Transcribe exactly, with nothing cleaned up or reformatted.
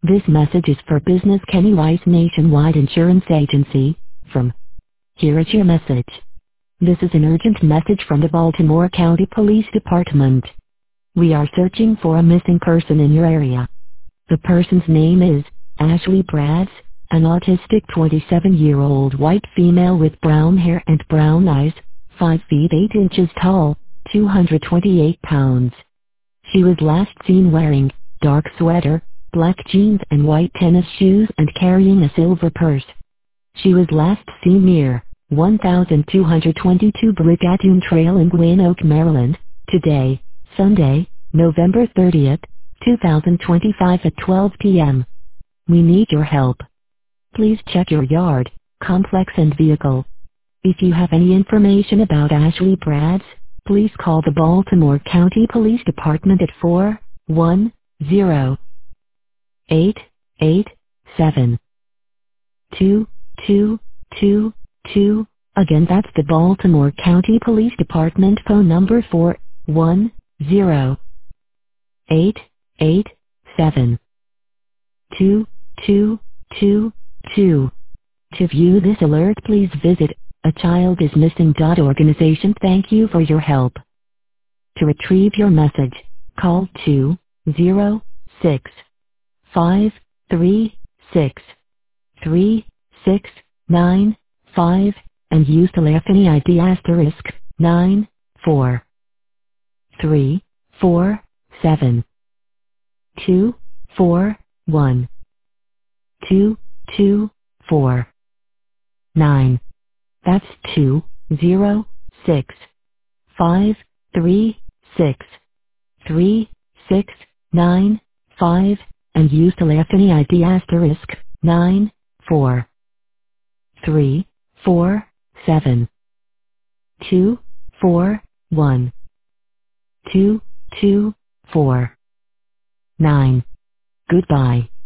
This message is for Business Kenny Weiss Nationwide Insurance Agency. From here is your message. This is an urgent message from the Baltimore County Police Department. We are searching for a missing person in your area. The person's name is Ashley Bradds, an autistic twenty-seven-year-old white female with brown hair and brown eyes, five feet eight inches tall, two hundred twenty-eight pounds. She was last seen wearing dark sweater, black jeans and white tennis shoes and carrying a silver purse. She was last seen near twelve twenty-two Brigadoon Trail in Gwynn Oak, Maryland, today, Sunday, November thirtieth, two thousand twenty-five at twelve p m We need your help. Please check your yard, complex and vehicle. If you have any information about Ashley Bradds, please call the Baltimore County Police Department at four one zero, eight eight seven, two two two two. Again, that's the Baltimore County Police Department phone number four one zero, eight eight seven, two two two two. To view this alert, please visit a child is missing dot organization. Thank you for your help. To retrieve your message, call two zero six, five three six, three six nine five and use telephony I D asterisk nine four three four seven two four one two two four nine. That's two zero six, five three six, three six nine five and use telephony I D asterisk nine four three four seven two four one two two four nine. Goodbye.